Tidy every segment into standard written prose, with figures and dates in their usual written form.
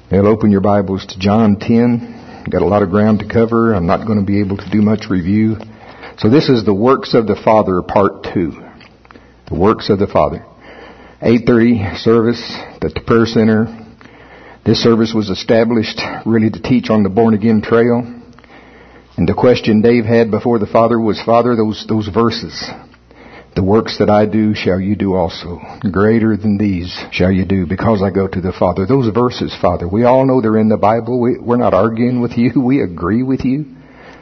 Well, open your Bibles to John 10. Got a lot of ground to cover. I'm not going to be able to do much review. So this is the Works of the Father, Part 2. The Works of the Father. 8:30 service at the Prayer Center. This service was established really to teach on the Born Again Trail. And the question Dave had before the Father was, Father, those verses. The works that I do shall you do also. Greater than these shall you do because I go to the Father. Those verses, Father, we all know they're in the Bible. We're not arguing with you. We agree with you.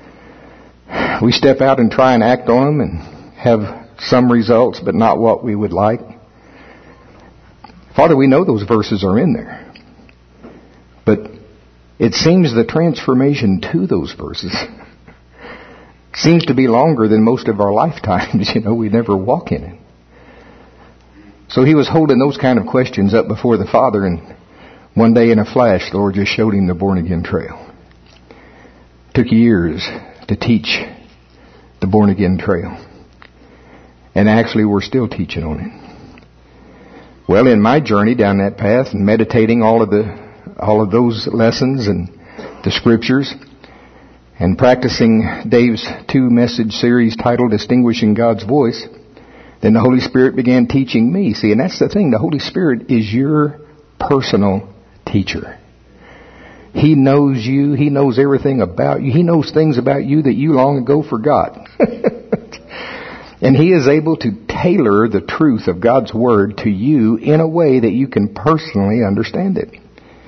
We step out and try and act on them and have some results, but not what we would like. Father, we know those verses are in there. But it seems the transformation to those verses seems to be longer than most of our lifetimes. We never walk in it. So he was holding those kind of questions up before the Father, and one day in a flash, the Lord just showed him the Born Again Trail. It took years to teach the Born Again Trail. And actually we're still teaching on it. Well, in my journey down that path and meditating all of those lessons and the scriptures, and practicing Dave's 2-message series titled Distinguishing God's Voice, then the Holy Spirit began teaching me. See, and that's the thing. The Holy Spirit is your personal teacher. He knows you. He knows everything about you. He knows things about you that you long ago forgot. And He is able to tailor the truth of God's Word to you in a way that you can personally understand it.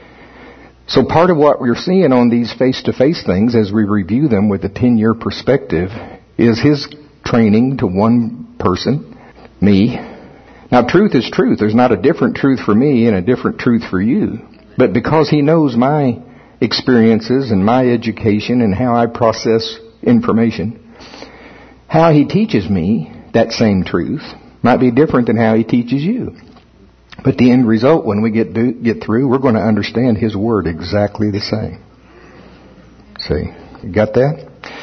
So part of what we're seeing on these face-to-face things as we review them with a 10-year perspective is His training to one person, me. Now truth is truth. There's not a different truth for me and a different truth for you. But because He knows my experiences and my education and how I process information, how He teaches me that same truth might be different than how He teaches you. But the end result, when we get through, we're going to understand His Word exactly the same. See, you got that?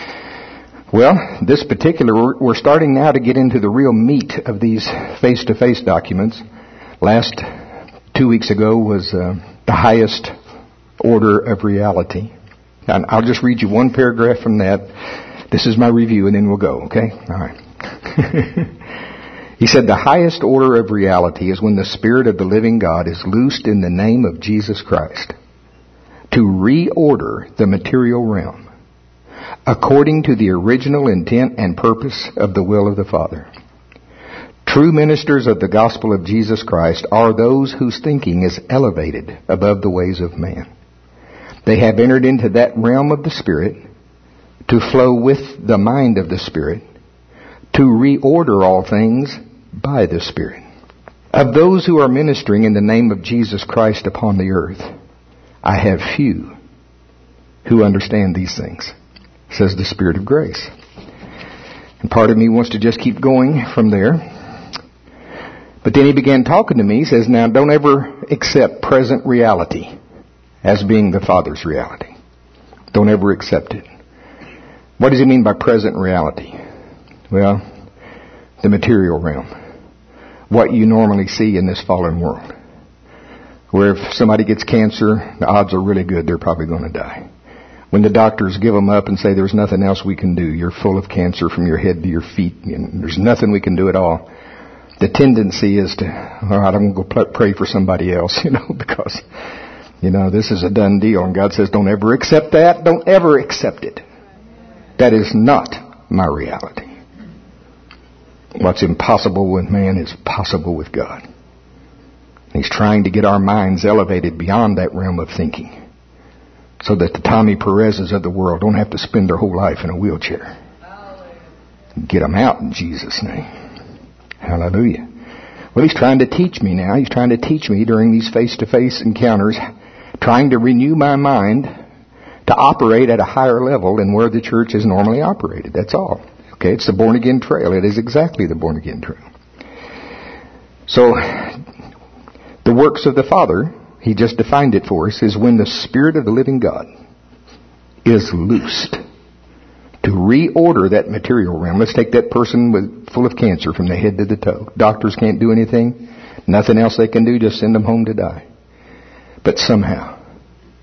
Well, this particular, we're starting now to get into the real meat of these face-to-face documents. Last 2 weeks ago was the highest order of reality. And I'll just read you one paragraph from that. This is my review, and then we'll go, okay? All right. He said, the highest order of reality is when the Spirit of the living God is loosed in the name of Jesus Christ to reorder the material realm according to the original intent and purpose of the will of the Father. True ministers of the gospel of Jesus Christ are those whose thinking is elevated above the ways of man. They have entered into that realm of the Spirit to flow with the mind of the Spirit, to reorder all things by the Spirit. Of those who are ministering in the name of Jesus Christ upon the earth, I have few who understand these things, says the Spirit of grace. And part of me wants to just keep going from there. But then he began talking to me. He says, now don't ever accept present reality as being the Father's reality. Don't ever accept it. What does he mean by present reality? Well, the material realm. What you normally see in this fallen world. Where if somebody gets cancer, the odds are really good they're probably going to die. When the doctors give them up and say there's nothing else we can do, you're full of cancer from your head to your feet, and there's nothing we can do at all. The tendency is to, all right, I'm going to go pray for somebody else, because, this is a done deal. And God says, don't ever accept that. Don't ever accept it. That is not my reality. What's impossible with man is possible with God. He's trying to get our minds elevated beyond that realm of thinking so that the Tommy Perez's of the world don't have to spend their whole life in a wheelchair. Get them out in Jesus' name. Hallelujah. Well, He's trying to teach me now. He's trying to teach me during these face-to-face encounters, trying to renew my mind to operate at a higher level than where the church has normally operated. That's all. Okay, it's the Born Again Trail. It is exactly the Born Again Trail. So, the works of the Father, He just defined it for us, is when the Spirit of the living God is loosed to reorder that material realm. Let's take that person full of cancer from the head to the toe. Doctors can't do anything. Nothing else they can do, just send them home to die. But somehow,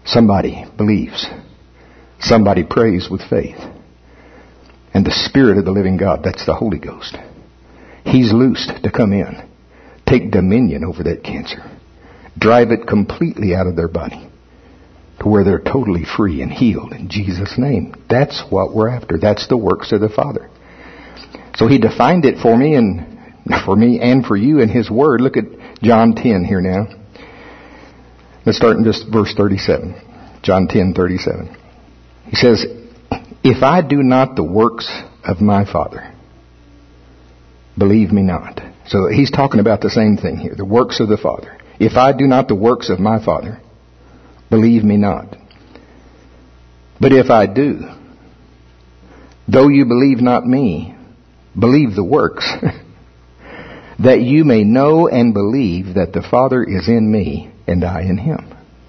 somebody believes. Somebody prays with faith. And the Spirit of the living God, that's the Holy Ghost, He's loosed to come in, take dominion over that cancer, drive it completely out of their body to where they're totally free and healed in Jesus' name. That's what we're after. That's the works of the Father. So He defined it for me and for you in His Word. Look at John 10 here now. Let's start in just verse 37. John 10:37. He says, "If I do not the works of my Father, believe me not." So He's talking about the same thing here, the works of the Father. If I do not the works of my Father, believe me not. But if I do, though you believe not me, believe the works, that you may know and believe that the Father is in me and I in Him.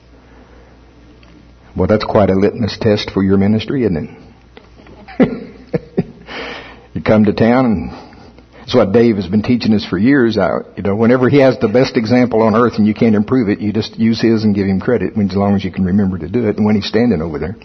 Well, that's quite a litmus test for your ministry, isn't it? You come to town, and that's what Dave has been teaching us for years. Whenever he has the best example on earth and you can't improve it, you just use his and give him credit, as long as you can remember to do it, and when he's standing over there.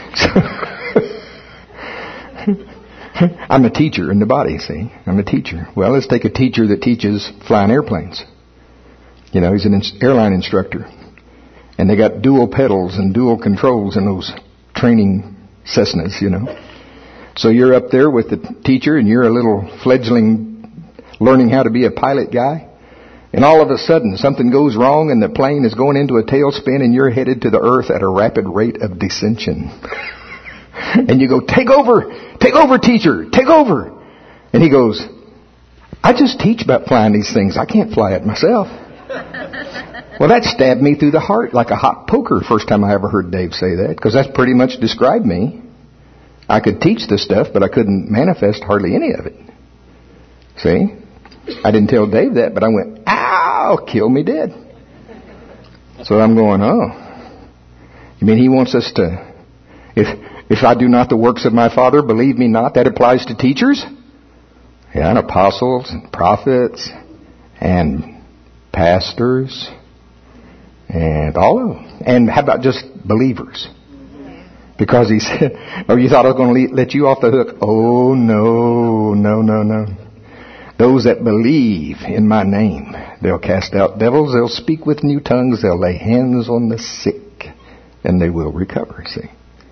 I'm a teacher in the body, see? I'm a teacher. Well, let's take a teacher that teaches flying airplanes. He's an airline instructor. And they got dual pedals and dual controls in those training Cessnas, So you're up there with the teacher, and you're a little fledgling learning how to be a pilot guy. And all of a sudden, something goes wrong, and the plane is going into a tailspin, and you're headed to the earth at a rapid rate of descension. And you go, take over, teacher, take over. And he goes, I just teach about flying these things. I can't fly it myself. Well, that stabbed me through the heart like a hot poker first time I ever heard Dave say that, because that's pretty much described me. I could teach this stuff, but I couldn't manifest hardly any of it. See? I didn't tell Dave that, but I went, ow, kill me dead. So I'm going, oh. You mean He wants us to, if I do not the works of my Father, believe me not, that applies to teachers? Yeah, and apostles and prophets and pastors and all of them. And how about just believers? Because He said, you thought I was going to let you off the hook. Oh, no. Those that believe in my name, they'll cast out devils, they'll speak with new tongues, they'll lay hands on the sick, and they will recover, see.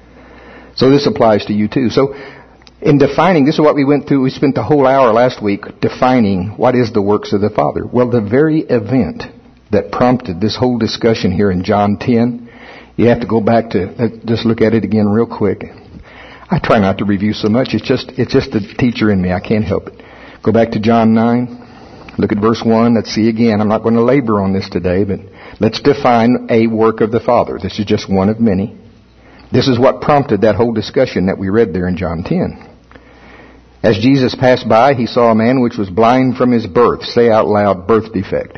So this applies to you too. So in defining, this is what we went through. We spent the whole hour last week defining what is the works of the Father. Well, the very event that prompted this whole discussion here in John 10, you have to go back to, just look at it again real quick. I try not to review so much. It's just the teacher in me. I can't help it. Go back to John 9. Look at verse 1. Let's see again. I'm not going to labor on this today, but let's define a work of the Father. This is just one of many. This is what prompted that whole discussion that we read there in John 10. As Jesus passed by, He saw a man which was blind from his birth. Say out loud, birth defect.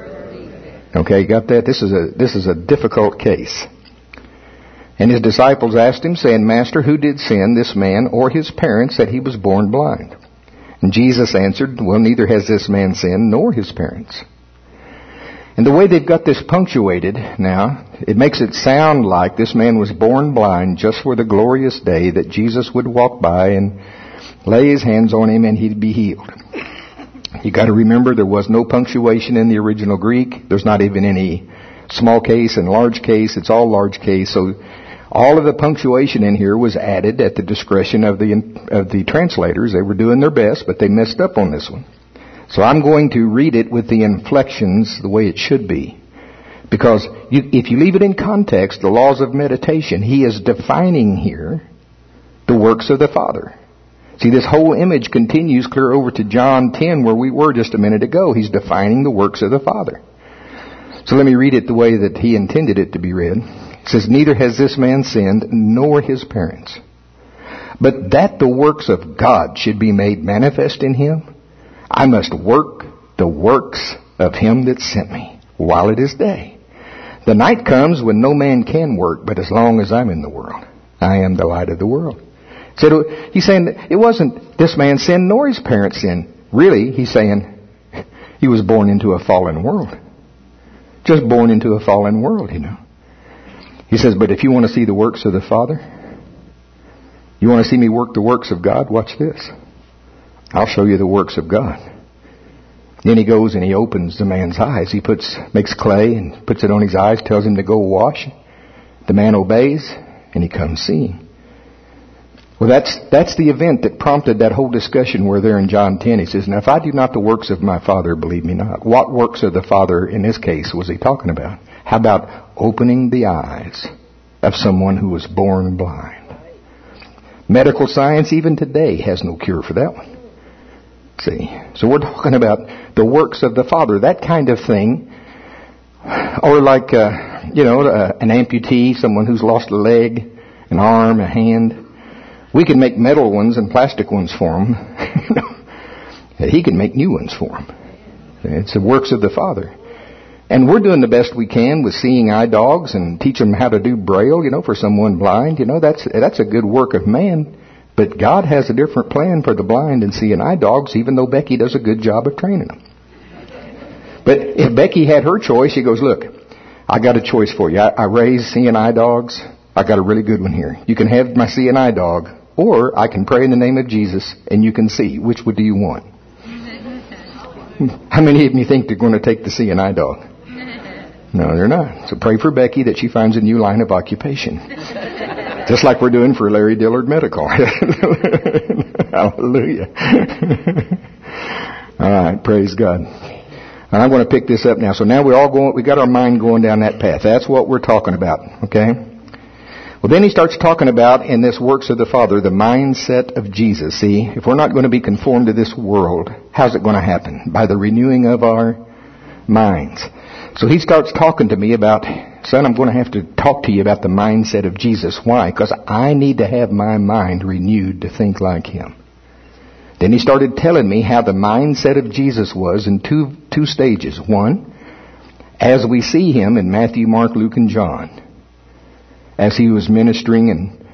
Okay, you got that? This is a difficult case. And His disciples asked Him, saying, Master, who did sin, this man or his parents, that he was born blind? And Jesus answered, well, neither has this man sinned nor his parents. And the way they've got this punctuated now, it makes it sound like this man was born blind just for the glorious day that Jesus would walk by and lay His hands on him and he'd be healed. You got to remember there was no punctuation in the original Greek. There's not even any small case and large case. It's all large case. So all of the punctuation in here was added at the discretion of the translators. They were doing their best, but they messed up on this one. So I'm going to read it with the inflections the way it should be. Because if you leave it in context, the laws of meditation, He is defining here the works of the Father. See, this whole image continues clear over to John 10 where we were just a minute ago. He's defining the works of the Father. So let me read it the way that He intended it to be read. It says, neither has this man sinned nor his parents, but that the works of God should be made manifest in him, I must work the works of Him that sent me while it is day. The night comes when no man can work, but as long as I'm in the world, I am the light of the world. So He's saying that it wasn't this man sinned nor his parents sinned. Really, He's saying he was born into a fallen world. Just born into a fallen world, He says, but if you want to see the works of the Father, you want to see me work the works of God, watch this. I'll show you the works of God. Then he goes and he opens the man's eyes. He makes clay and puts it on his eyes, tells him to go wash. The man obeys and he comes seeing. Well, that's the event that prompted that whole discussion where there in John 10. He says, now if I do not the works of my Father, believe me not. What works of the Father in this case was he talking about? How about opening the eyes of someone who was born blind? Medical science even today has no cure for that one. See, so we're talking about the works of the Father, that kind of thing. Or like, an amputee, someone who's lost a leg, an arm, a hand. We can make metal ones and plastic ones for him. He can make new ones for him. It's the works of the Father. And we're doing the best we can with seeing eye dogs and teach them how to do Braille, for someone blind. That's a good work of man. But God has a different plan for the blind and seeing eye dogs, even though Becky does a good job of training them. But if Becky had her choice, she goes, look, I got a choice for you. I raise seeing eye dogs. I got a really good one here. You can have my seeing eye dog, or I can pray in the name of Jesus and you can see. Which one do you want? How many of you think they're going to take the seeing eye dog? No, they're not. So pray for Becky that she finds a new line of occupation. Just like we're doing for Larry Dillard Medical. Hallelujah. All right, praise God. And I'm going to pick this up now. So now we got our mind going down that path. That's what we're talking about, okay? Well, then he starts talking about, in this works of the Father, the mindset of Jesus. See, if we're not going to be conformed to this world, how's it going to happen? By the renewing of our minds. So he starts talking to me about, son, I'm going to have to talk to you about the mindset of Jesus. Why? Because I need to have my mind renewed to think like him. Then he started telling me how the mindset of Jesus was in two stages. One, as we see him in Matthew, Mark, Luke, and John, as he was ministering and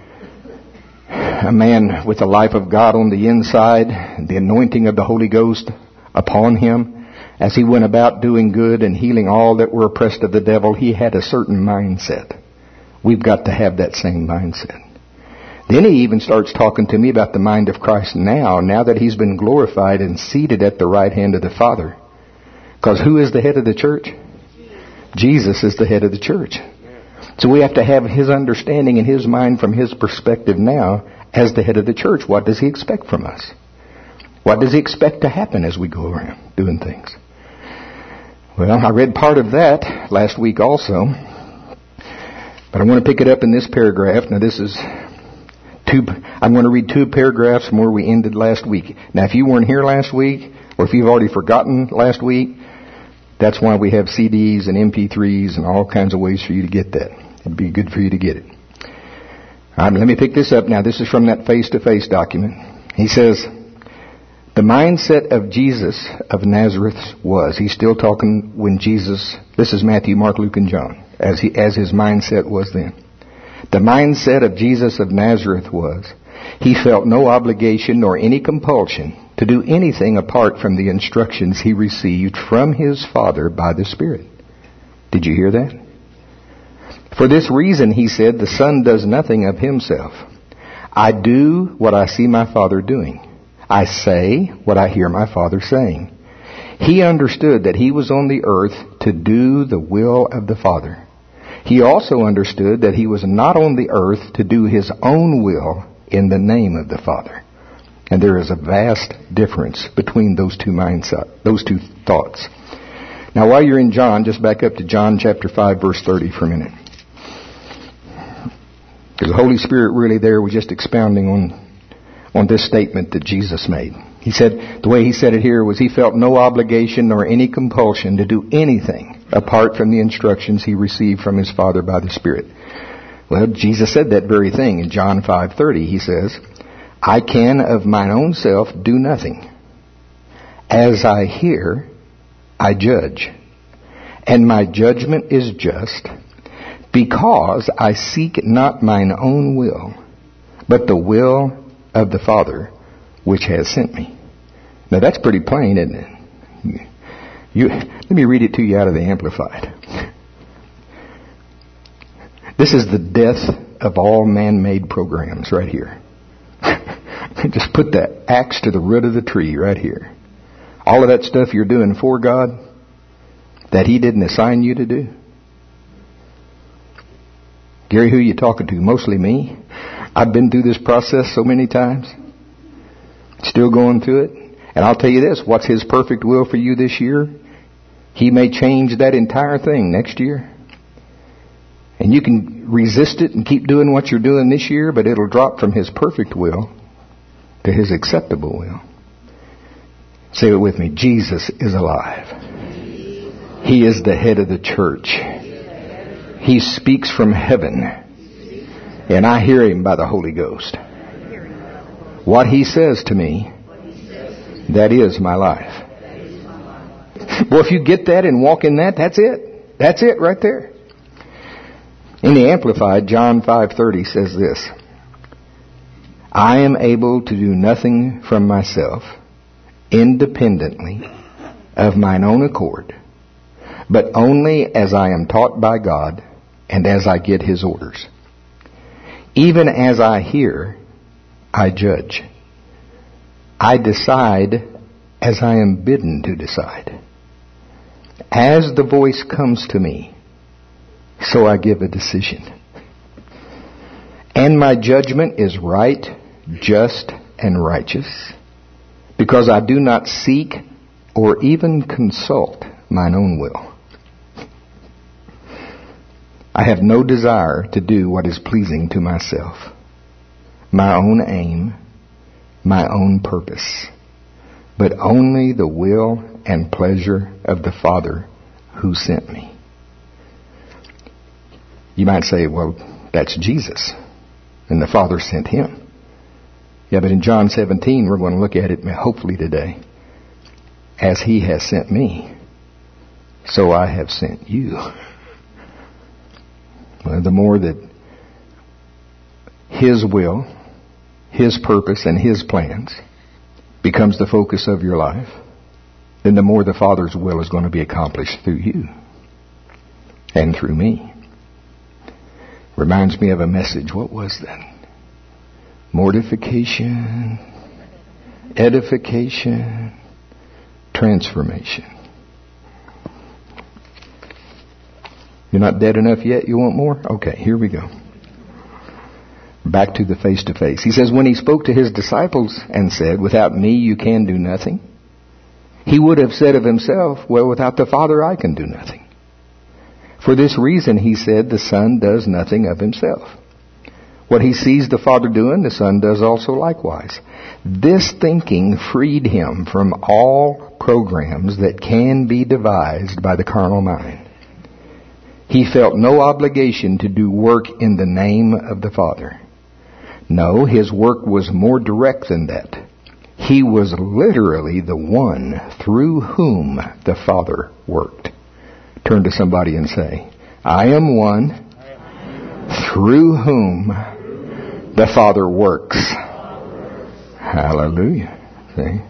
a man with the life of God on the inside, the anointing of the Holy Ghost upon him, as he went about doing good and healing all that were oppressed of the devil, he had a certain mindset. We've got to have that same mindset. Then he even starts talking to me about the mind of Christ now that he's been glorified and seated at the right hand of the Father. Because who is the head of the church? Jesus is the head of the church. So we have to have his understanding and his mind from his perspective now as the head of the church. What does he expect from us? What does he expect to happen as we go around doing things? Well, I read part of that last week also, but I want to pick it up in this paragraph. Now I'm going to read 2 paragraphs from where we ended last week. Now if you weren't here last week, or if you've already forgotten last week, that's why we have CDs and MP3s and all kinds of ways for you to get that. It'd be good for you to get it. All right, let me pick this up now. This is from that face-to-face document. He says, the mindset of Jesus of Nazareth was, he's still talking when Jesus, this is Matthew, Mark, Luke, and John, as his mindset was then. The mindset of Jesus of Nazareth was, he felt no obligation nor any compulsion to do anything apart from the instructions he received from his Father by the Spirit. Did you hear that? For this reason, he said, the Son does nothing of himself. I do what I see my Father doing. I say what I hear my Father saying. He understood that he was on the earth to do the will of the Father. He also understood that he was not on the earth to do his own will in the name of the Father. And there is a vast difference between those two thoughts. Now while you're in John, just back up to John chapter 5 verse 30 for a minute. Because the Holy Spirit really there was just expounding on this statement that Jesus made. He said, the way he said it here was he felt no obligation nor any compulsion to do anything apart from the instructions he received from his Father by the Spirit. Well, Jesus said that very thing in John 5:30. He says, I can of mine own self do nothing. As I hear, I judge. And my judgment is just, because I seek not mine own will, but the will of the Father which has sent me. Now that's pretty plain, isn't it? Let me read it to you out of the Amplified. This is the death of all man-made programs right here. Just put the axe to the root of the tree right here. All of that stuff you're doing for God that He didn't assign you to do. Gary, who are you talking to? Mostly me. I've been through this process so many times. Still going through it. And I'll tell you this, what's His perfect will for you this year? He may change that entire thing next year. And you can resist it and keep doing what you're doing this year, but it'll drop from His perfect will to His acceptable will. Say it with me. Jesus is alive. He is the head of the church. He speaks from heaven. And I hear Him by the Holy Ghost. What He says to me, that is my life. Well, if you get that and walk in that, that's it. That's it right there. In the Amplified, John 5:30 says this, I am able to do nothing from myself, independently, of mine own accord, but only as I am taught by God and as I get His orders. Even as I hear, I judge. I decide as I am bidden to decide. As the voice comes to me, so I give a decision. And my judgment is right, just, and righteous, because I do not seek or even consult mine own will. I have no desire to do what is pleasing to myself, my own aim, my own purpose, but only the will and pleasure of the Father who sent me. You might say, well, that's Jesus, and the Father sent Him. Yeah, but in John 17, we're going to look at it hopefully today. As He has sent me, so I have sent you. Well, the more that His will, His purpose, and His plans becomes the focus of your life, then the more the Father's will is going to be accomplished through you and through me. Reminds me of a message. What was that? Mortification, edification, transformation. You're not dead enough yet? You want more? Okay, here we go. Back to the face-to-face. He says, when He spoke to His disciples and said, without me you can do nothing, He would have said of Himself, well, without the Father I can do nothing. For this reason, He said, the Son does nothing of Himself. What He sees the Father doing, the Son does also likewise. This thinking freed Him from all programs that can be devised by the carnal mind. He felt no obligation to do work in the name of the Father. No, His work was more direct than that. He was literally the one through whom the Father worked. Turn to somebody and say, I am one through whom the Father works. Hallelujah. See?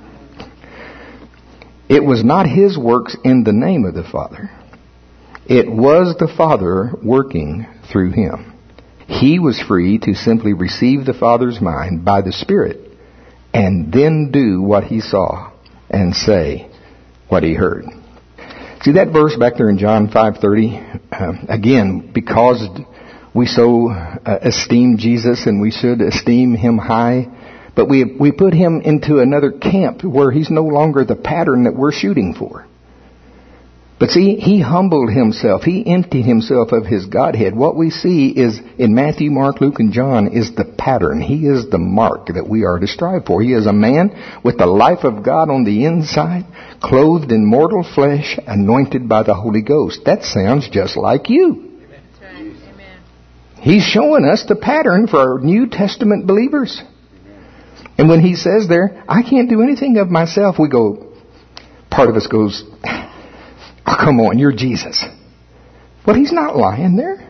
It was not His works in the name of the Father. It was the Father working through Him. He was free to simply receive the Father's mind by the Spirit and then do what He saw and say what He heard. See that verse back there in John 5:30? Again, because we so esteem Jesus and we should esteem Him high, but we put Him into another camp where He's no longer the pattern that we're shooting for. But see, He humbled Himself. He emptied Himself of His Godhead. What we see is in Matthew, Mark, Luke, and John is the pattern. He is the mark that we are to strive for. He is a man with the life of God on the inside, clothed in mortal flesh, anointed by the Holy Ghost. That sounds just like you. That's right. Amen. He's showing us the pattern for our New Testament believers. And when He says there, I can't do anything of myself, we go, part of us goes, oh, come on, you're Jesus. Well, He's not lying there.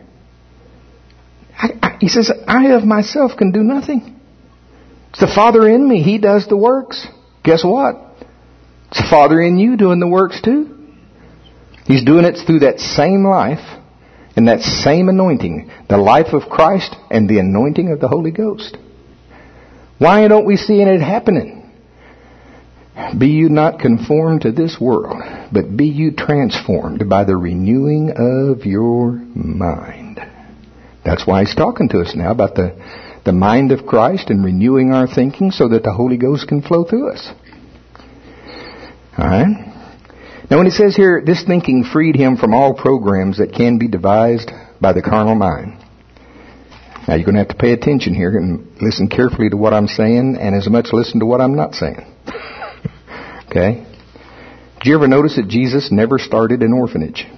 He says, I of myself can do nothing. It's the Father in me. He does the works. Guess what? It's the Father in you doing the works too. He's doing it through that same life And that same anointing, the life of Christ and the anointing of the Holy Ghost. Why don't we see it happening? Be you not conformed to this world, but be you transformed by the renewing of your mind. That's why he's talking to us now about the mind of Christ and renewing our thinking so that the Holy Ghost can flow through us. Alright? Now when it says here, this thinking freed him from all programs that can be devised by the carnal mind. Now you're going to have to pay attention here and listen carefully to what I'm saying and as much listen to what I'm not saying. Okay? Did you ever notice that Jesus never started an orphanage?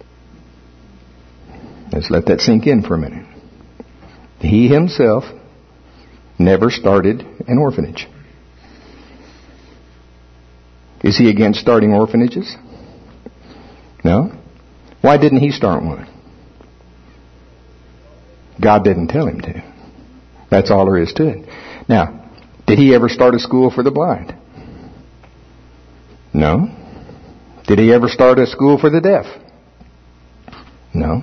Let's let that sink in for a minute. He himself never started an orphanage. Is he against starting orphanages? No. Why didn't he start one? God didn't tell him to. That's all there is to it. Now, did he ever start a school for the blind? No. Did he ever start a school for the deaf? No.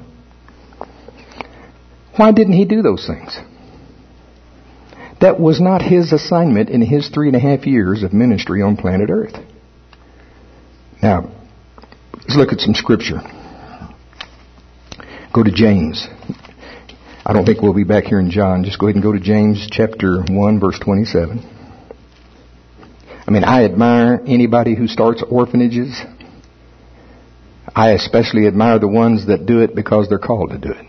Why didn't he do those things? That was not his assignment in his 3.5 years of ministry on planet Earth. Now, let's look at some scripture. Go to James. I don't think we'll be back here in John. Just go ahead and go to James chapter 1, verse 27. I mean, I admire anybody who starts orphanages. I especially admire the ones that do it because they're called to do it.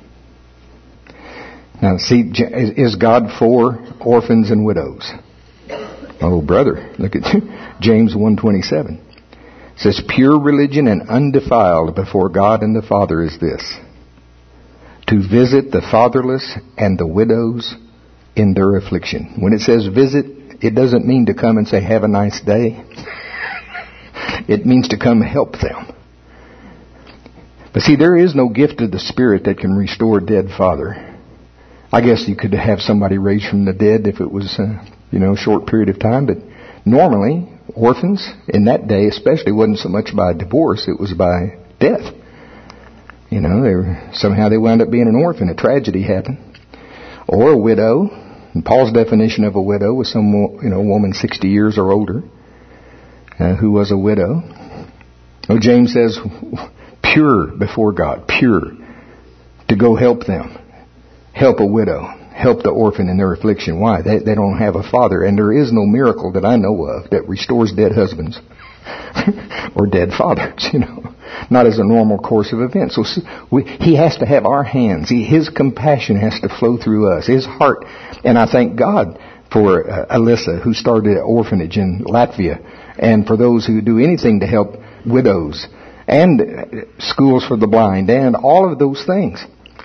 Now, see, is God for orphans and widows? Oh, brother, look at James 1:27. It says, pure religion and undefiled before God and the Father is this, to visit the fatherless and the widows in their affliction. When it says visit, it doesn't mean to come and say, have a nice day. It means to come help them. But see, there is no gift of the Spirit that can restore a dead father. I guess you could have somebody raised from the dead if it was, a short period of time. But normally, orphans in that day especially wasn't so much by divorce, it was by death. Somehow they wound up being an orphan. A tragedy happened. Or a widow. And Paul's definition of a widow was some, woman 60 years or older who was a widow. Oh, James says, pure before God, pure, to go help them. Help a widow. Help the orphan in their affliction. Why? They don't have a father. And there is no miracle that I know of that restores dead husbands or dead fathers, Not as a normal course of events. So he has to have our hands. His compassion has to flow through us. His heart. And I thank God for Alyssa, who started an orphanage in Latvia. And for those who do anything to help widows. And schools for the blind. And all of those things.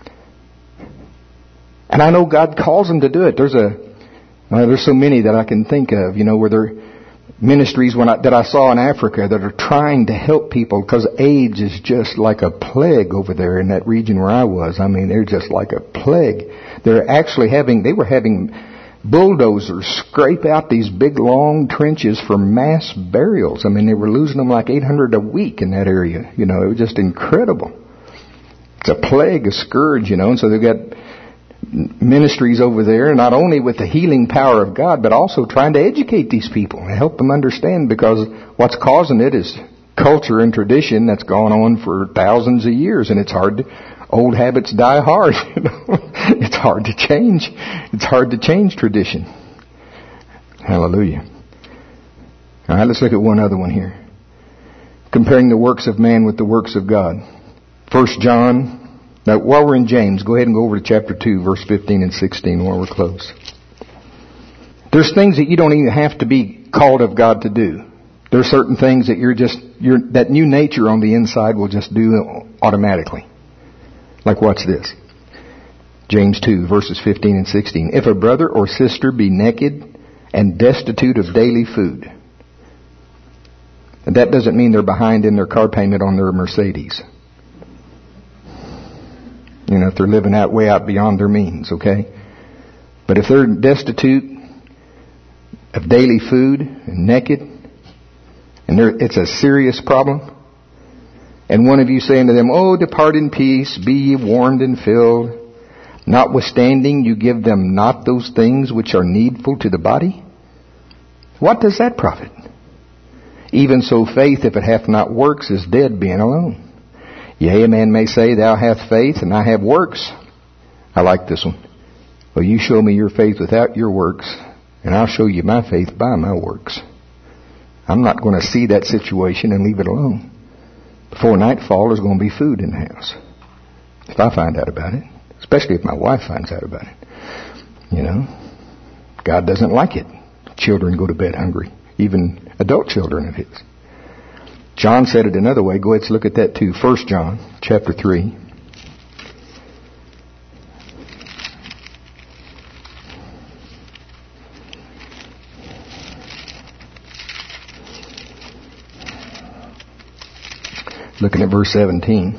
And I know God calls them to do it. There's so many that I can think of, where there are ministries that I saw in Africa that are trying to help people because AIDS is just like a plague over there in that region where I was. I mean, they're just like a plague. They were having bulldozers scrape out these big long trenches for mass burials. I mean, they were losing them like 800 a week in that area. It was just incredible. It's a plague, a scourge, and so they've got ministries over there, not only with the healing power of God, but also trying to educate these people and help them understand, because what's causing it is culture and tradition that's gone on for thousands of years, and old habits die hard. It's hard to change. It's hard to change tradition. Hallelujah. All right, let's look at one other one here. Comparing the works of man with the works of God. 1 John. Now, while we're in James, go ahead and go over to chapter 2, verse 15 and 16 while we're close. There's things that you don't even have to be called of God to do. There are certain things that that new nature on the inside will just do automatically. Like what's this? James 2, verses 15 and 16. If a brother or sister be naked and destitute of daily food. And that doesn't mean they're behind in their car payment on their Mercedes. If they're living way out beyond their means, okay? But if they're destitute of daily food and naked, and it's a serious problem, And one of you saying to them, oh, depart in peace, be ye warned and filled. Notwithstanding, you give them not those things which are needful to the body. What does that profit? Even so faith, if it hath not works, is dead being alone. Yea, a man may say, thou hast faith, and I have works. I like this one. Well, you show me your faith without your works, and I'll show you my faith by my works. I'm not going to see that situation and leave it alone. Before nightfall, there's going to be food in the house. If I find out about it. Especially if my wife finds out about it. You know, God doesn't like it. Children go to bed hungry. Even adult children of his. John said it another way. Go ahead and look at that too. 1 John chapter 3. Looking at verse 17.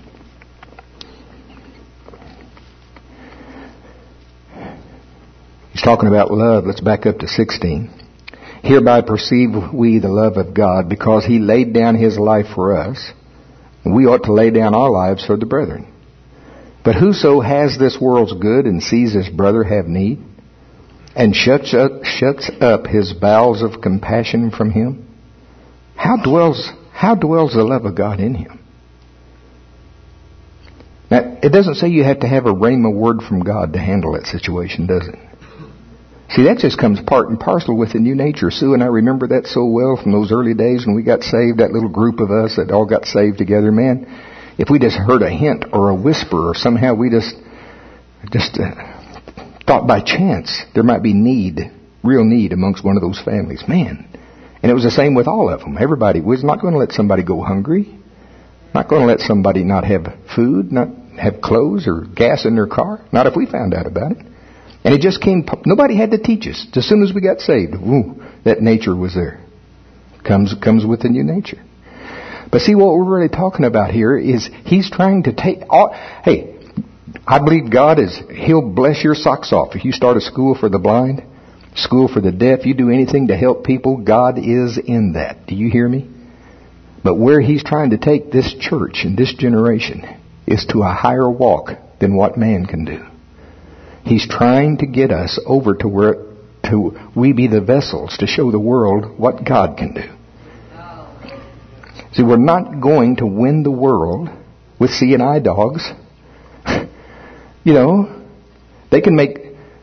He's talking about love. Let's back up to 16. Hereby perceive we the love of God, because he laid down his life for us. We ought to lay down our lives for the brethren. But whoso has this world's good and sees his brother have need, and shuts up his bowels of compassion from him, how dwells the love of God in him? Now, it doesn't say you have to have a rhema word from God to handle that situation, does it? See, that just comes part and parcel with the new nature. Sue and I remember that so well from those early days when we got saved, that little group of us that all got saved together. Man, if we just heard a hint or a whisper, or somehow we just thought by chance there might be real need amongst one of those families. Man. And it was the same with all of them. Everybody was not going to let somebody go hungry. Not going to let somebody not have food, not have clothes or gas in their car. Not if we found out about it. And it just came, nobody had to teach us. As soon as we got saved, that nature was there. Comes with the new nature. But see, what we're really talking about here is he's trying to take hey, I believe God he'll bless your socks off. If you start a school for the blind, school for the deaf, you do anything to help people, God is in that. Do you hear me? But where he's trying to take this church and this generation is to a higher walk than what man can do. He's trying to get us over to where we be the vessels to show the world what God can do. See, we're not going to win the world with C&I dogs. You know, they can make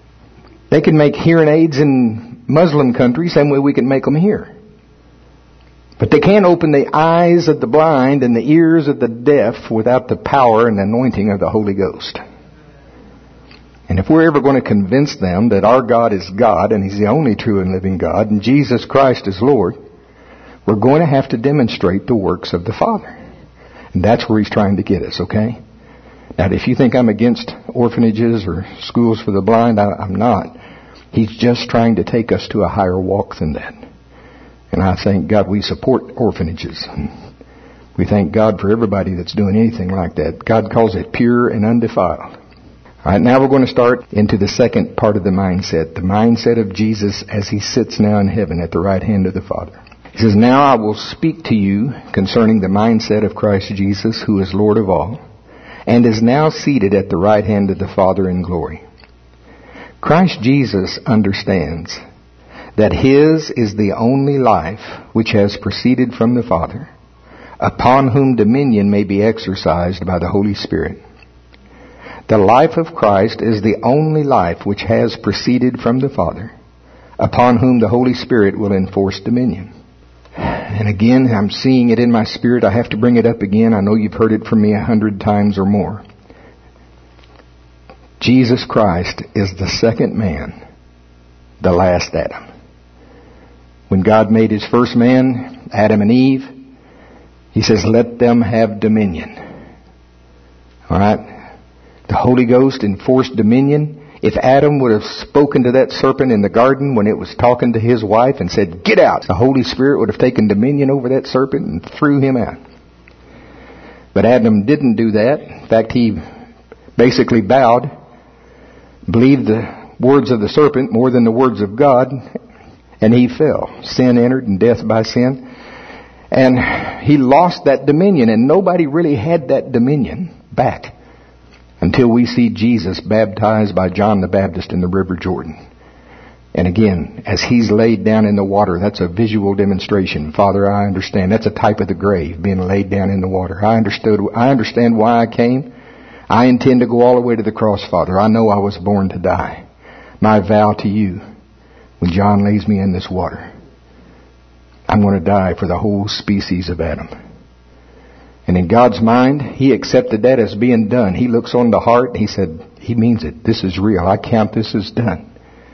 hearing aids in Muslim countries same way we can make them here. But they can't open the eyes of the blind and the ears of the deaf without the power and anointing of the Holy Ghost. And if we're ever going to convince them that our God is God and he's the only true and living God and Jesus Christ is Lord, we're going to have to demonstrate the works of the Father. And that's where he's trying to get us, okay? Now, if you think I'm against orphanages or schools for the blind, I'm not. He's just trying to take us to a higher walk than that. And I thank God we support orphanages. We thank God for everybody that's doing anything like that. God calls it pure and undefiled. All right, now we're going to start into the second part of the mindset of Jesus as he sits now in heaven at the right hand of the Father. He says, now I will speak to you concerning the mindset of Christ Jesus, who is Lord of all, and is now seated at the right hand of the Father in glory. Christ Jesus understands that his is the only life which has proceeded from the Father, upon whom dominion may be exercised by the Holy Spirit. The life of Christ is the only life which has proceeded from the Father, upon whom the Holy Spirit will enforce dominion. And again, I'm seeing it in my spirit. I have to bring it up again. I know you've heard it from me 100 times or more. Jesus Christ is the second man, the last Adam. When God made his first man, Adam and Eve, he says, let them have dominion. All right? The Holy Ghost enforced dominion. If Adam would have spoken to that serpent in the garden when it was talking to his wife and said, get out, the Holy Spirit would have taken dominion over that serpent and threw him out. But Adam didn't do that. In fact, he basically bowed, believed the words of the serpent more than the words of God, and he fell. Sin entered and death by sin. And he lost that dominion, and nobody really had that dominion back until we see Jesus baptized by John the Baptist in the River Jordan. And again, as he's laid down in the water, that's a visual demonstration. Father, I understand. That's a type of the grave, being laid down in the water. I understand why I came. I intend to go all the way to the cross, Father. I know I was born to die. My vow to you, when John lays me in this water, I'm going to die for the whole species of Adam. And in God's mind, he accepted that as being done. He looks on the heart and he said, he means it. This is real. I count this as done.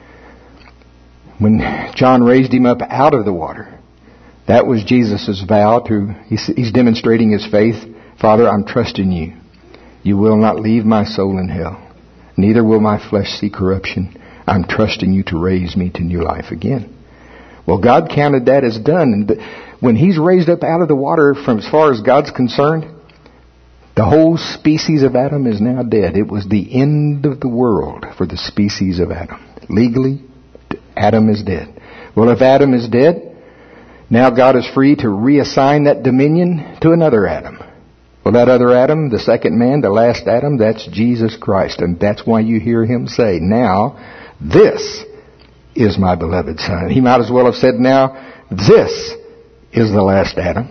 When John raised him up out of the water, that was Jesus' vow to, he's demonstrating his faith. Father, I'm trusting you. You will not leave my soul in hell. Neither will my flesh see corruption. I'm trusting you to raise me to new life again. Well, God counted that as done. And when he's raised up out of the water, from as far as God's concerned, the whole species of Adam is now dead. It was the end of the world for the species of Adam. Legally, Adam is dead. Well, if Adam is dead, now God is free to reassign that dominion to another Adam. Well, that other Adam, the second man, the last Adam, that's Jesus Christ. And that's why you hear him say, now, this is my beloved Son. He might as well have said, now, this is the last Adam.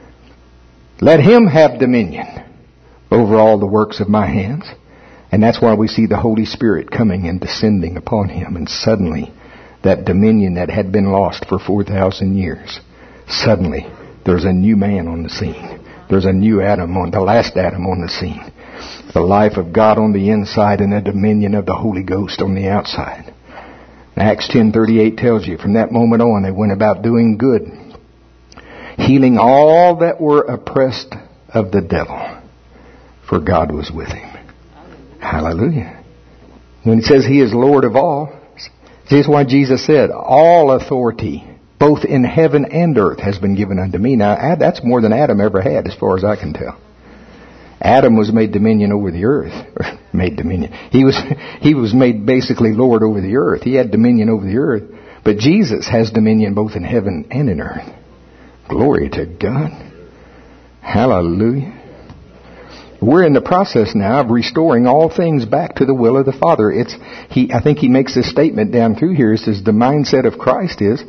Let him have dominion over all the works of my hands. And that's why we see the Holy Spirit coming and descending upon him. And suddenly, that dominion that had been lost for 4,000 years, suddenly there's a new man on the scene. There's a new Adam, the last Adam on the scene. The life of God on the inside and the dominion of the Holy Ghost on the outside. Acts 10:38 tells you, from that moment on, they went about doing good, healing all that were oppressed of the devil, for God was with him. Hallelujah. When it says he is Lord of all, this is why Jesus said, all authority, both in heaven and earth, has been given unto me. Now, that's more than Adam ever had, as far as I can tell. Adam was made dominion over the earth. Made dominion. He was made basically Lord over the earth. He had dominion over the earth. But Jesus has dominion both in heaven and in earth. Glory to God. Hallelujah. We're in the process now of restoring all things back to the will of the Father. I think he makes this statement down through here. It says the mindset of Christ is,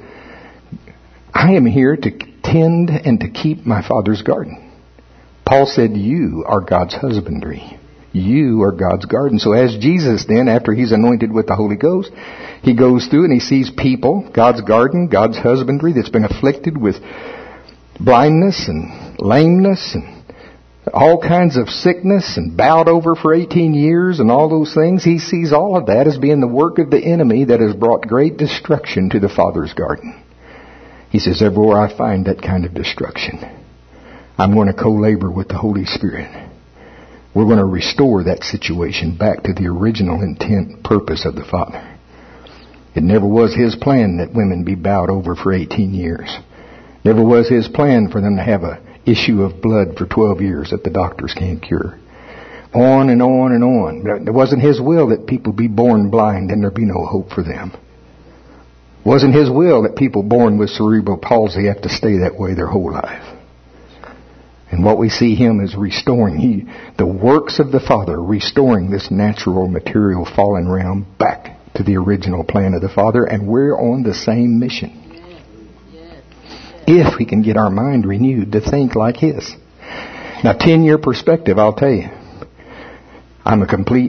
I am here to tend and to keep my Father's garden. Paul said, you are God's husbandry. You are God's garden. So as Jesus then, after he's anointed with the Holy Ghost, he goes through and he sees people, God's garden, God's husbandry that's been afflicted with blindness and lameness and all kinds of sickness and bowed over for 18 years and all those things. He sees all of that as being the work of the enemy that has brought great destruction to the Father's garden. He says, everywhere I find that kind of destruction, I'm going to co-labor with the Holy Spirit. We're going to restore that situation back to the original intent, purpose of the Father. It never was his plan that women be bowed over for 18 years. Never was his plan for them to have a issue of blood for 12 years that the doctors can't cure. On and on and on. It wasn't his will that people be born blind and there be no hope for them. It wasn't his will that people born with cerebral palsy have to stay that way their whole life. And what we see him is restoring the works of the Father, restoring this natural, material, fallen realm back to the original plan of the Father, and we're on the same mission. If we can get our mind renewed to think like his. Now, 10-year perspective, I'll tell you. I'm a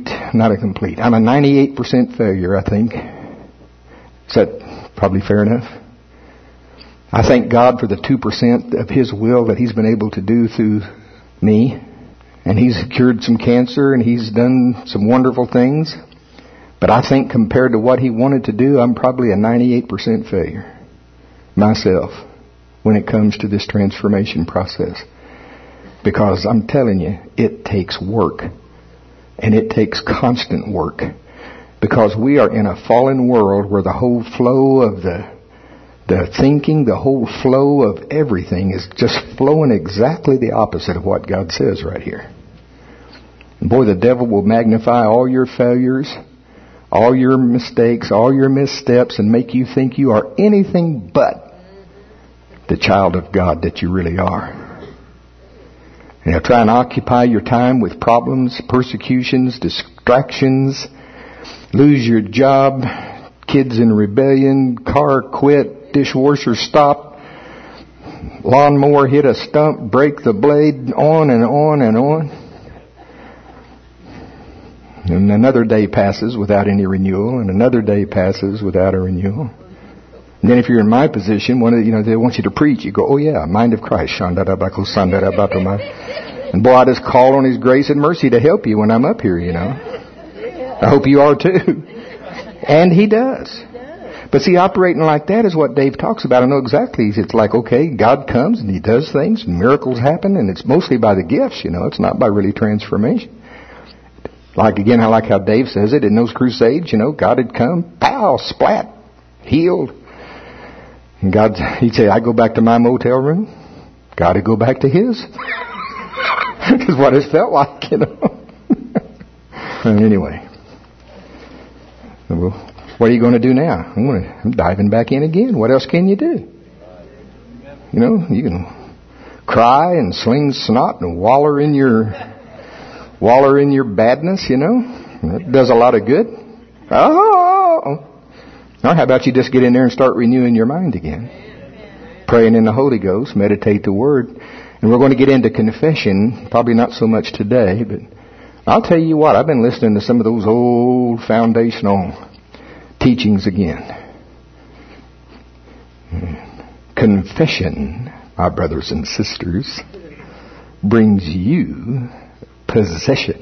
98% failure, I think. Is that probably fair enough? I thank God for the 2% of his will that he's been able to do through me. And he's cured some cancer and he's done some wonderful things. But I think compared to what he wanted to do, I'm probably a 98% failure myself when it comes to this transformation process. Because I'm telling you, it takes work. And it takes constant work. Because we are in a fallen world where the whole flow of the thinking, the whole flow of everything is just flowing exactly the opposite of what God says right here. And boy, the devil will magnify all your failures, all your mistakes, all your missteps, and make you think you are anything but the child of God that you really are. Try and occupy your time with problems, persecutions, distractions, lose your job, kids in rebellion, car quit, dishwasher stop, lawnmower hit a stump, break the blade, on and on and on. And another day passes without any renewal, and another day passes without a renewal. And then if you're in my position, they want you to preach. You go, oh yeah, mind of Christ. And boy, I just call on His grace and mercy to help you when I'm up here, I hope you are too. And He does. But see, operating like that is what Dave talks about. I know exactly. It's like, okay, God comes and He does things, and miracles happen, and it's mostly by the gifts, It's not by really transformation. I like how Dave says it in those crusades, God had come, pow, splat, healed. And He'd say, I go back to my motel room. God would go back to his. That's what it felt like, Anyway. Well, what are you going to do now? I'm diving back in again. What else can you do? You can cry and sling snot and waller in your badness, It does a lot of good. Oh! Or how about you just get in there and start renewing your mind again? Praying in the Holy Ghost, meditate the Word. And we're going to get into confession, probably not so much today, but I'll tell you what, I've been listening to some of those old foundational teachings again. Confession, my brothers and sisters, brings you possession.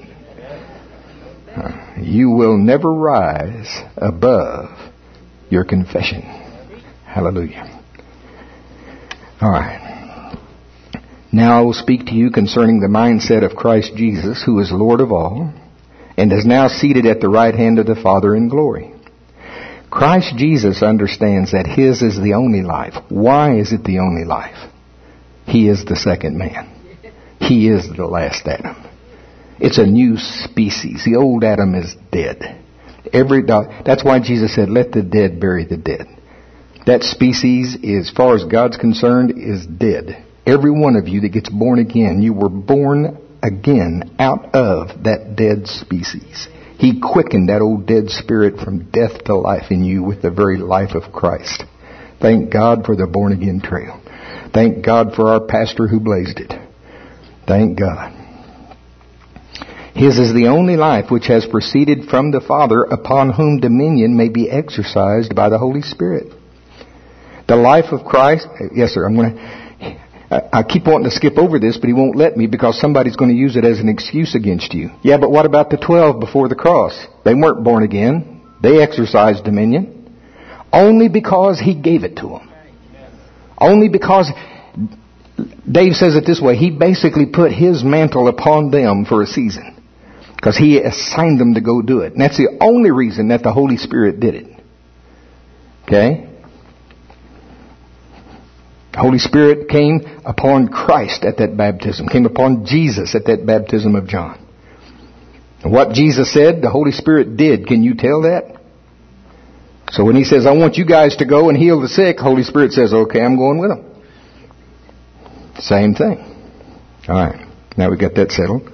You will never rise above your confession. Hallelujah. All right. Now I will speak to you concerning the mindset of Christ Jesus, who is Lord of all, and is now seated at the right hand of the Father in glory. Christ Jesus understands that His is the only life. Why is it the only life? He is the second man. He is the last Adam. It's a new species. The old Adam is dead. That's why Jesus said, let the dead bury the dead. That species, as far as God's concerned, is dead. Every one of you that gets born again, you were born again out of that dead species. He quickened that old dead spirit from death to life in you with the very life of Christ. Thank God for the born again trail. Thank God for our pastor who blazed it. Thank God. His is the only life which has proceeded from the Father, upon whom dominion may be exercised by the Holy Spirit. The life of Christ. Yes, sir. I keep wanting to skip over this, but He won't let me because somebody's going to use it as an excuse against you. Yeah, but what about the 12 before the cross? They weren't born again. They exercised dominion. Only because He gave it to them. Only because, Dave says it this way, He basically put His mantle upon them for a season. Because He assigned them to go do it. And that's the only reason that the Holy Spirit did it. Okay? The Holy Spirit came upon Christ at that baptism. Came upon Jesus at that baptism of John. And what Jesus said, the Holy Spirit did. Can you tell that? So when He says, I want you guys to go and heal the sick, Holy Spirit says, okay, I'm going with them. Same thing. All right. Now we got that settled.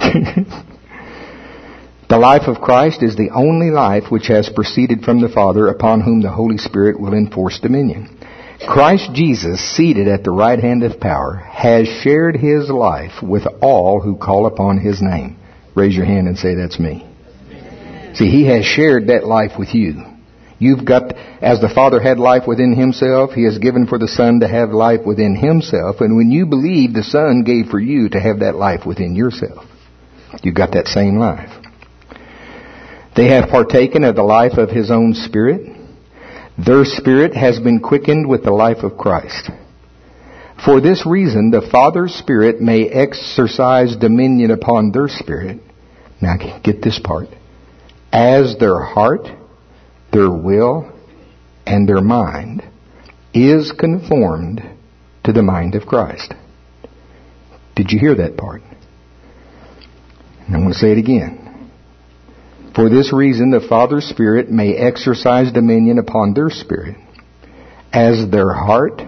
The life of Christ is the only life which has proceeded from the Father, upon whom the Holy Spirit will enforce dominion. Christ Jesus, seated at the right hand of power, has shared His life with all who call upon His name. Raise your hand and say, that's me. See, He has shared that life with you. You've got, as the Father had life within Himself, He has given for the Son to have life within Himself. And when you believe, the Son gave for you to have that life within yourself. You've got that same life. They have partaken of the life of His own Spirit. Their spirit has been quickened with the life of Christ. For this reason, the Father's Spirit may exercise dominion upon their spirit. Now get this part. As their heart, their will, and their mind is conformed to the mind of Christ. Did you hear that part? And I'm going to say it again. For this reason, the Father's Spirit may exercise dominion upon their spirit, as their heart,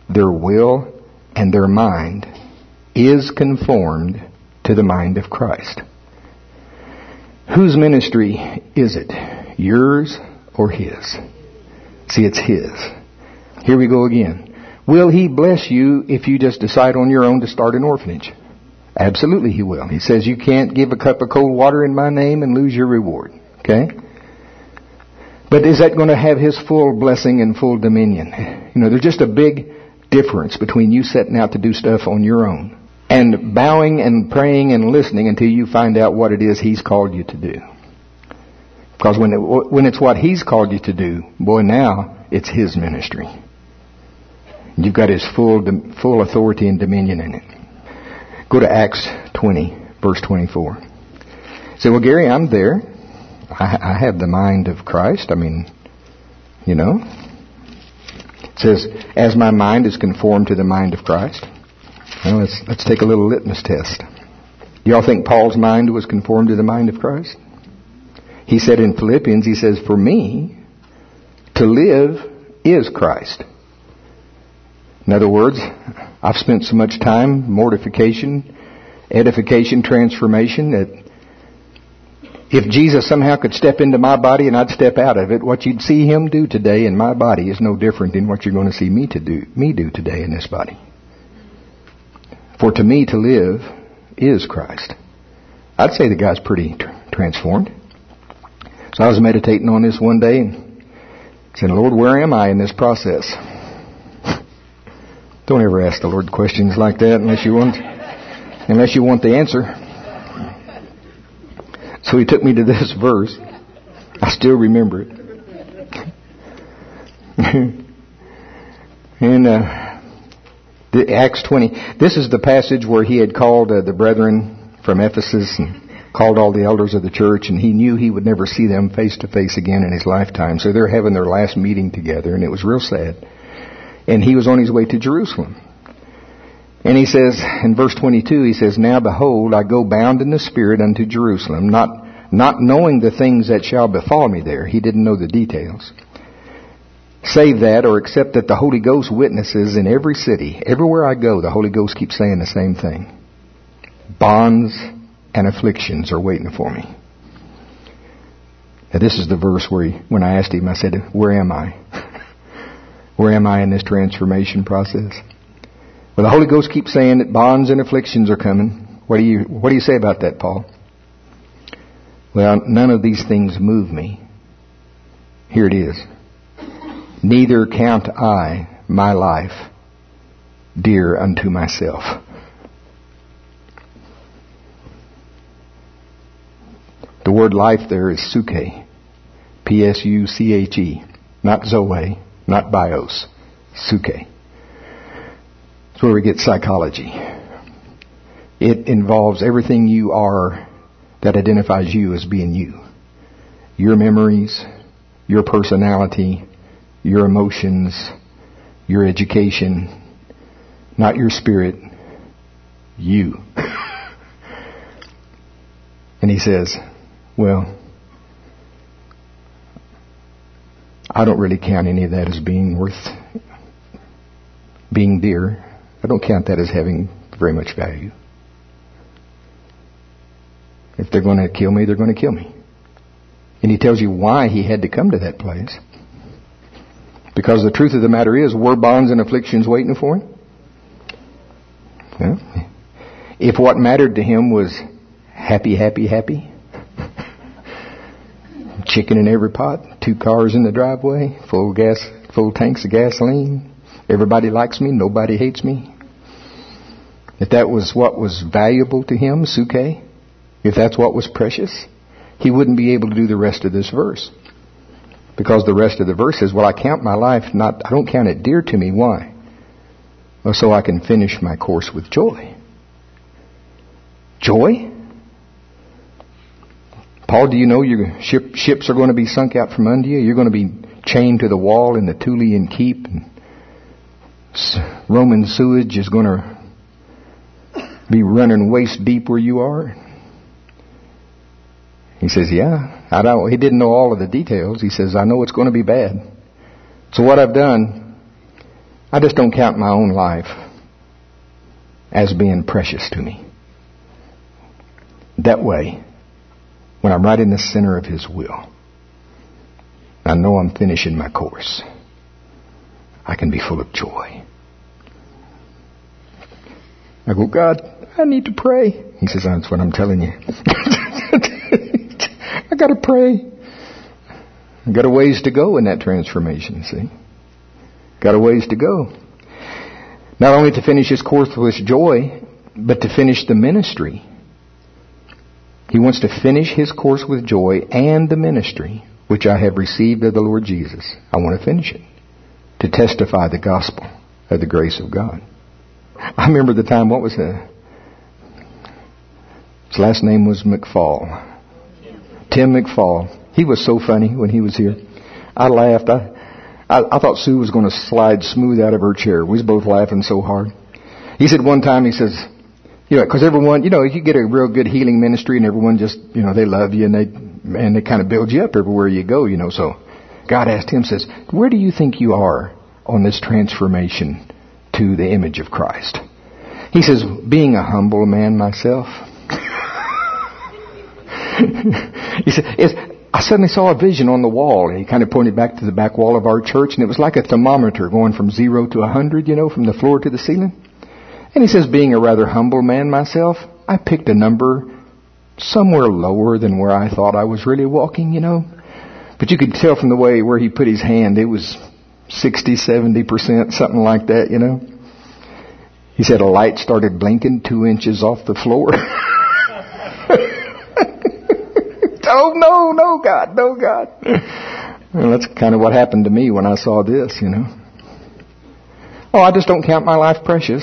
their will and their mind is conformed to the mind of Christ. Whose ministry is it? Yours or His? See, it's His. Here we go again. Will He bless you if you just decide on your own to start an orphanage? Absolutely He will. He says you can't give a cup of cold water in my name and lose your reward. Okay? But is that going to have His full blessing and full dominion? You know, there's just a big difference between you setting out to do stuff on your own and bowing and praying and listening until you find out what it is He's called you to do. Because when it's what He's called you to do, boy, now it's His ministry. You've got His full authority and dominion in it. Go to Acts 20, verse 24. Say, well, Gary, I'm there. I have the mind of Christ. I mean, you know. It says, as my mind is conformed to the mind of Christ. Well, let's take a little litmus test. Y'all think Paul's mind was conformed to the mind of Christ? He said in Philippians, he says, for me, to live is Christ. In other words, I've spent so much time, mortification, edification, transformation, that if Jesus somehow could step into my body and I'd step out of it, what you'd see Him do today in my body is no different than what you're going to see me do today in this body. For to me to live is Christ. I'd say the guy's pretty transformed. So I was meditating on this one day and said, Lord, where am I in this process? Don't ever ask the Lord questions like that unless you want the answer. So He took me to this verse. I still remember it. In Acts 20, this is the passage where He had called the brethren from Ephesus and called all the elders of the church, and He knew He would never see them face to face again in His lifetime. So they're having their last meeting together, and it was real sad. And He was on His way to Jerusalem. And He says, in verse 22, He says, now behold, I go bound in the Spirit unto Jerusalem, not knowing the things that shall befall me there. He didn't know the details. Save that, or except that the Holy Ghost witnesses in every city. Everywhere I go, the Holy Ghost keeps saying the same thing. Bonds and afflictions are waiting for me. Now this is the verse where when I asked Him, I said, where am I? Where am I in this transformation process? Well, the Holy Ghost keeps saying that bonds and afflictions are coming. What do you say about that, Paul? Well, none of these things move me. Here it is. Neither count I my life dear unto myself. The word life there is suke. P-S-U-C-H-E. Not zoe, not bios. Suke. That's where we get psychology. It involves everything you are that identifies you as being you. Your memories, your personality, your emotions, your education, not your spirit, you. And He says, well, I don't really count any of that as being worth being dear. I don't count that as having very much value. If they're going to kill me, they're going to kill me. And He tells you why He had to come to that place. Because the truth of the matter is, were bonds and afflictions waiting for Him? Well, if what mattered to Him was happy, happy, happy, chicken in every pot, 2 cars in the driveway, full tanks of gasoline, everybody likes me, nobody hates me. If that was what was valuable to Him, suke, if that's what was precious, He wouldn't be able to do the rest of this verse. Because the rest of the verse says, well, I count my life I don't count it dear to me. Why? Well, so I can finish my course with joy. Joy? Paul, do you know your ships are going to be sunk out from under you? You're going to be chained to the wall in the Tullian Keep. And Roman sewage is going to be running waist deep where you are. He says, yeah. He didn't know all of the details. He says, I know it's going to be bad. So what I've done, I just don't count my own life as being precious to me. That way, when I'm right in the center of His will, I know I'm finishing my course. I can be full of joy. I go, God, I need to pray. He says, that's what I'm telling you. I got to pray. I got a ways to go in that transformation, see? Got a ways to go. Not only to finish his course with joy, but to finish the ministry. He wants to finish his course with joy and the ministry which I have received of the Lord Jesus. I want to finish it. To testify the gospel of the grace of God. I remember the time, his last name was McFall. Tim McFall. He was so funny when he was here. I laughed. I thought Sue was going to slide smooth out of her chair. We was both laughing so hard. He said one time, he says, because everyone, you get a real good healing ministry and everyone just, they love you and they kind of build you up everywhere you go, So God asked him, says, where do you think you are on this transformation to the image of Christ? He says, being a humble man myself. He said, I suddenly saw a vision on the wall. And he kind of pointed back to the back wall of our church, and it was like a thermometer going from 0 to 100, from the floor to the ceiling. And he says, being a rather humble man myself, I picked a number somewhere lower than where I thought I was really walking, But you could tell from the way where he put his hand, it was 60, 70%, something like that, He said a light started blinking 2 inches off the floor. Oh, no, God, no, God. Well, that's kind of what happened to me when I saw this, Oh, I just don't count my life precious,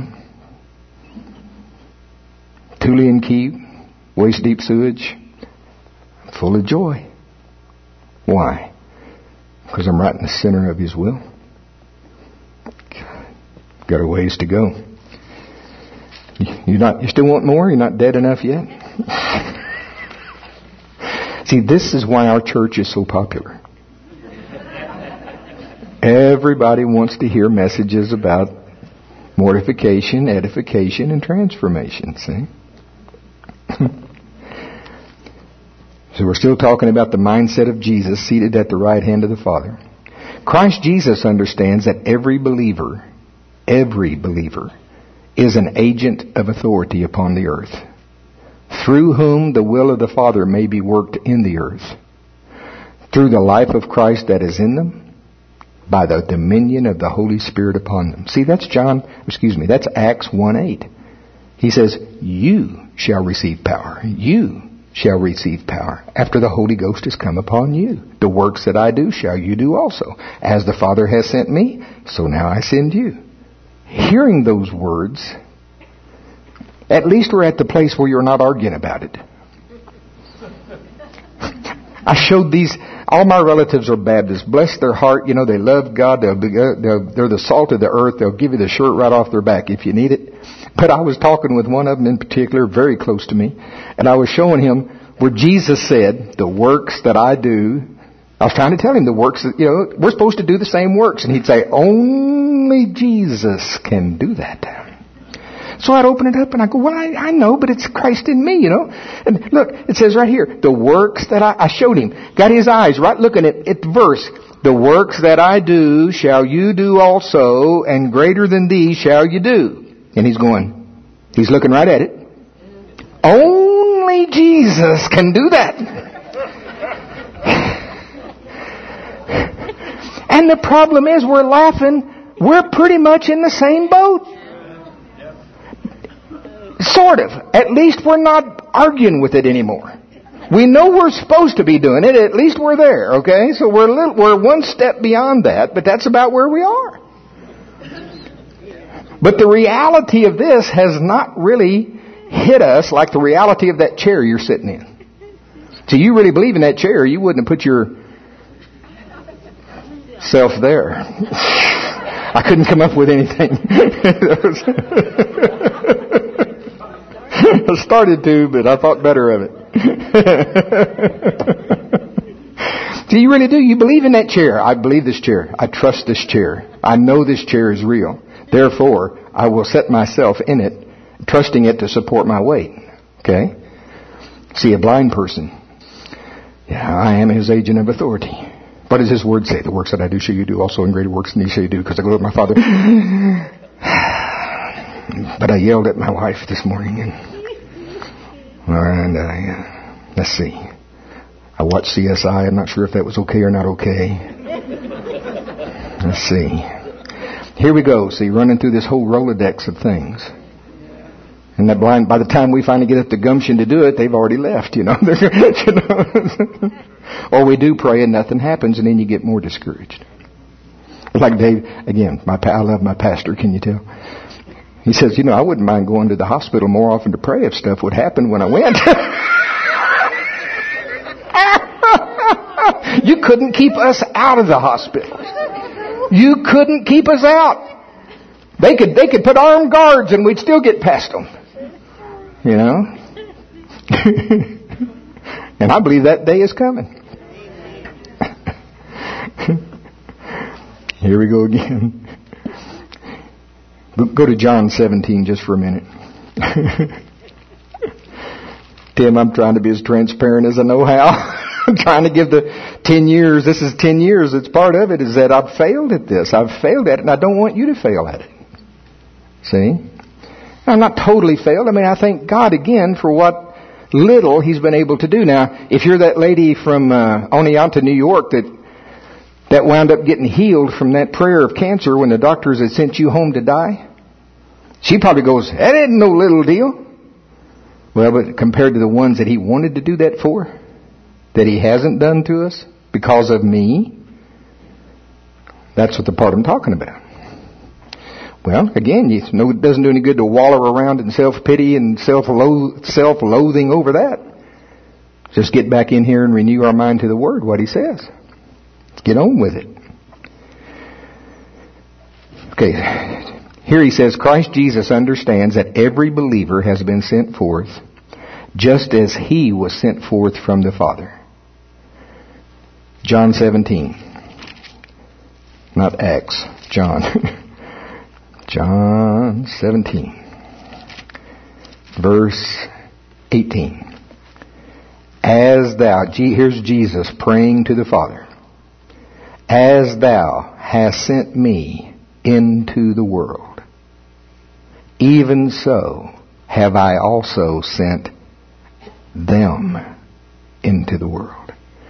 Thule and Keep, waist deep sewage, full of joy. Why? Because I'm right in the center of His will. Got a ways to go. You still want more? You're not dead enough yet? See, this is why our church is so popular. Everybody wants to hear messages about mortification, edification, and transformation, see? So we're still talking about the mindset of Jesus seated at the right hand of the Father. Christ Jesus understands that every believer is an agent of authority upon the earth, through whom the will of the Father may be worked in the earth, through the life of Christ that is in them, by the dominion of the Holy Spirit upon them. See, that's that's Acts 1:8. He says, you shall receive power. You shall receive power after the Holy Ghost has come upon you. The works that I do shall you do also. As the Father has sent me, so now I send you. Hearing those words, at least we're at the place where you're not arguing about it. I showed all my relatives are Baptists. Bless their heart. They love God. They're the salt of the earth. They'll give you the shirt right off their back if you need it. But I was talking with one of them in particular, very close to me, and I was showing him where Jesus said, the works that I do, I was trying to tell him the works that, we're supposed to do the same works. And he'd say, only Jesus can do that. So I'd open it up and I go, well, I know, but it's Christ in me, And look, it says right here, the works that I showed him. Got his eyes right looking at the verse. The works that I do shall you do also, and greater than these shall you do. And he's looking right at it. Only Jesus can do that. And the problem is we're laughing. We're pretty much in the same boat. Sort of. At least we're not arguing with it anymore. We know we're supposed to be doing it. At least we're there, okay? So we're one step beyond that, but that's about where we are. But the reality of this has not really hit us like the reality of that chair you're sitting in. So you really believe in that chair, you wouldn't have put yourself there. I couldn't come up with anything. I started to, but I thought better of it. So you really do. You believe in that chair. I believe this chair. I trust this chair. I know this chair is real. Therefore, I will set myself in it, trusting it to support my weight. Okay? See, a blind person. Yeah, I am His agent of authority. What does His Word say? The works that I do shall you do also, and greater works than you shall you do, because I go to my Father. But I yelled at my wife this morning, and let's see. I watched CSI. I'm not sure if that was okay or not okay. Let's see. Here we go. See, running through this whole Rolodex of things. And that blind, by the time we finally get up the gumption to do it, they've already left, Or we do pray and nothing happens, and then you get more discouraged. Like Dave, again, I love my pastor, can you tell? He says, I wouldn't mind going to the hospital more often to pray if stuff would happen when I went. You couldn't keep us out of the hospital. You couldn't keep us out. They could put armed guards and we'd still get past them. And I believe that day is coming. Here we go again. Go to John 17 just for a minute. Tim, I'm trying to be as transparent as I know how. I'm trying to give the 10 years. This is 10 years. It's part of it is that I've failed at this. I've failed at it, and I don't want you to fail at it. See? I'm not totally failed. I thank God again for what little He's been able to do. Now, if you're that lady from Oneonta, New York that wound up getting healed from that prayer of cancer when the doctors had sent you home to die, she probably goes, that isn't no little deal. Well, but compared to the ones that He wanted to do that for, that He hasn't done to us because of me, that's what the part I'm talking about. Well, again, it doesn't do any good to wallow around in self-pity and self-loathing over that. Just get back in here and renew our mind to the Word, what He says. Let's get on with it. Okay, here He says, Christ Jesus understands that every believer has been sent forth just as He was sent forth from the Father. John 17. Not Acts, John. John 17. Verse 18. Here's Jesus praying to the Father. As thou hast sent me into the world, even so have I also sent them into the world.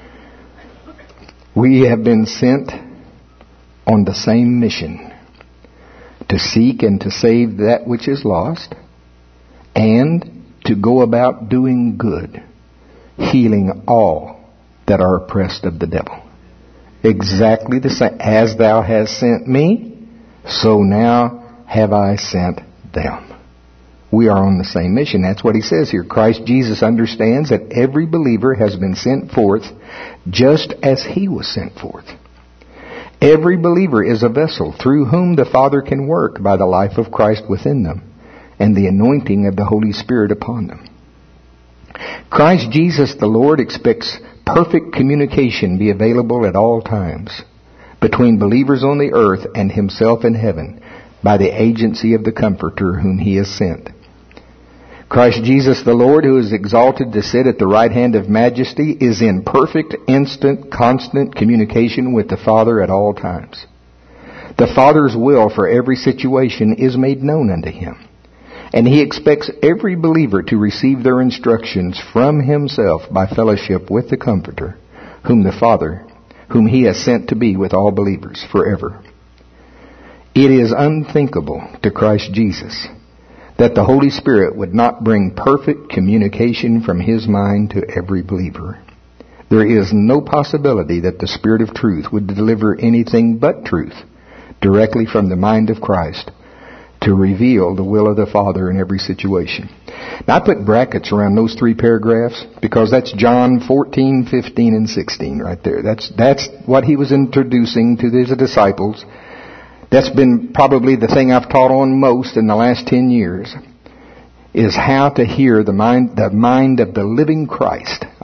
We have been sent on the same mission, to seek and to save that which is lost, and to go about doing good, healing all that are oppressed of the devil. Exactly the same. As thou hast sent me, so now have I sent them. We are on the same mission. That's what He says here. Christ Jesus understands that every believer has been sent forth just as He was sent forth. Every believer is a vessel through whom the Father can work by the life of Christ within them and the anointing of the Holy Spirit upon them. Christ Jesus the Lord expects perfect communication be available at all times between believers on the earth and Himself in heaven by the agency of the Comforter whom He has sent. Christ Jesus the Lord, who is exalted to sit at the right hand of majesty, is in perfect, instant, constant communication with the Father at all times. The Father's will for every situation is made known unto Him, and He expects every believer to receive their instructions from Himself by fellowship with the Comforter, whom He has sent to be with all believers forever. It is unthinkable to Christ Jesus that the Holy Spirit would not bring perfect communication from His mind to every believer. There is no possibility that the Spirit of truth would deliver anything but truth directly from the mind of Christ to reveal the will of the Father in every situation. Now I put brackets around those 3 paragraphs because that's John 14, 15, and 16 right there. That's what He was introducing to His disciples. That's been probably the thing I've taught on most in the last 10 years, is how to hear the mind of the living Christ.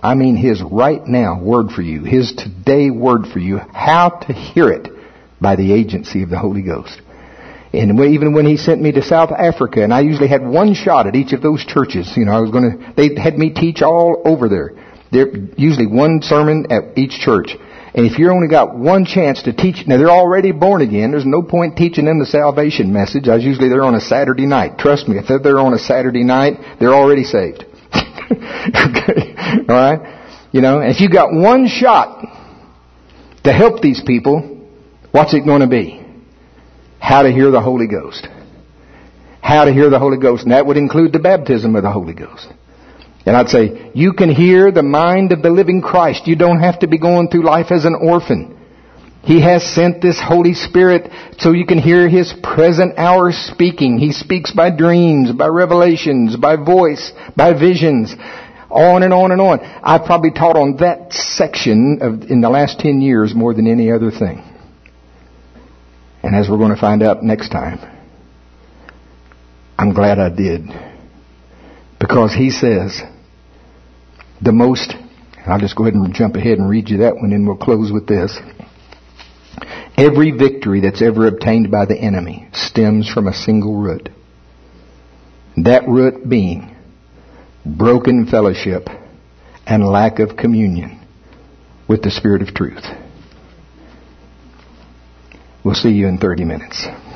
I mean His right now word for you, His today word for you, how to hear it by the agency of the Holy Ghost. And even when He sent me to South Africa, and I usually had one shot at each of those churches, they had me teach all over there. There usually one sermon at each church. And if you only got one chance to teach, now they're already born again, there's no point teaching them the salvation message. I was usually there on a Saturday night. Trust me, if they're there on a Saturday night, they're already saved. Okay? Alright? And if you got one shot to help these people, what's it going to be? How to hear the Holy Ghost. How to hear the Holy Ghost. And that would include the baptism of the Holy Ghost. And I'd say, you can hear the mind of the living Christ. You don't have to be going through life as an orphan. He has sent this Holy Spirit so you can hear His present hour speaking. He speaks by dreams, by revelations, by voice, by visions, on and on and on. I've probably taught on that section in the last 10 years more than any other thing. And as we're going to find out next time, I'm glad I did. Because He says, I'll just go ahead and jump ahead and read you that one, and we'll close with this. Every victory that's ever obtained by the enemy stems from a single root. That root being broken fellowship and lack of communion with the Spirit of truth. We'll see you in 30 minutes.